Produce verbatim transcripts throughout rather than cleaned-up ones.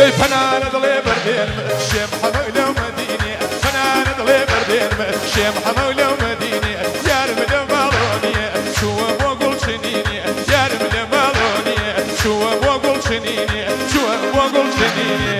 فنان ضلي بردين شيم حمولة ومديني فنان ضلي بردين شيم حمولة ومديني يا رمل بالوني شو بقول شنيني يا رمل بالوني شو بقول شنيني شو بقول شنيني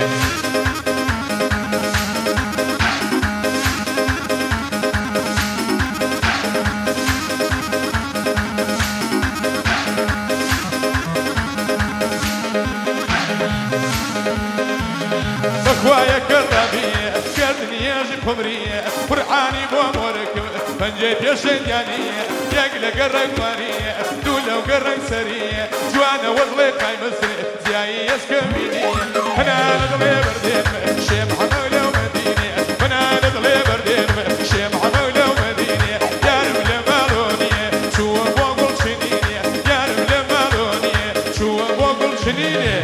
بخوايا كرامية كردني يجي خمرية فرحاني بوامرك فنجيت يا شنيانية يقلق الرقمانية دولة وقرق سرية جوانا وضلي قايم سري زياي يسكبيني أنا نضلي بردين شيم حمولة ومديني أنا نضلي بردين شيم حمولة ومديني يا رب المالونية شو بقول شنيني يا رب المالونية شو بقول شنيني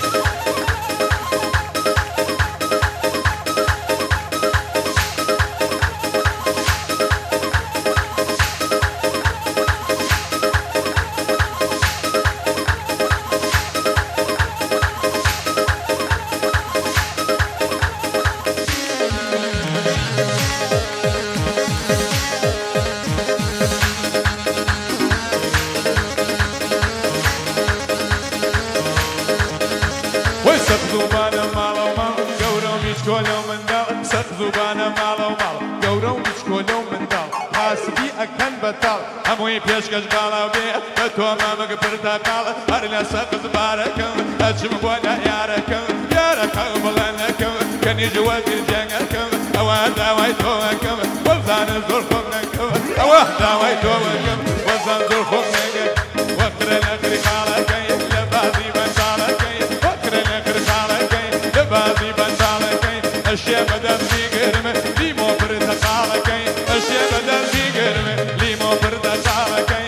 زبانة مالو مال قورو مشكولو من دال سق زبانة مالو مال قورو مشكولو من دال حاسبي أكن بطال هموي بيشكش بالا بي بتو مامك برتقال هرلا سق زباركم أجم بونا ياركم ياركم بلنكم كان يجوز الجنكم أواد داويتوكم وزان زرخمكم أواد داويتوكم وزان زرخمكم وقر الأخر خالكي لبازي بنسالكي وقر الأخر خالكي لبازي بنسالكي الشيء بدل بيقرم لي مو فرد خالكي الشيء بدل بيقرم لي مو فرد خالكي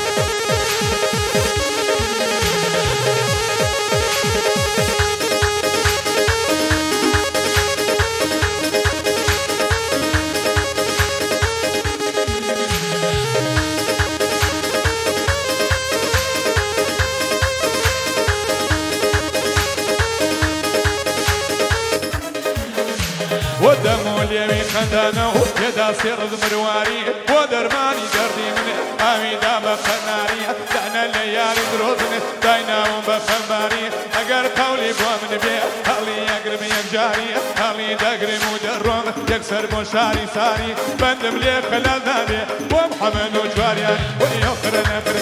ودمو اليمين خندانو يدا سير زمرواري ودرماني دردي من اميدا بخناري دعنا الليالي دروزن داينا وبخماري اگر قولي بومن بي هالي يقرب يكجاري هالي دقري مدرون يكسر بوشاري ساري بندم لي خلال نابي ومحمد وجواريان ويخرن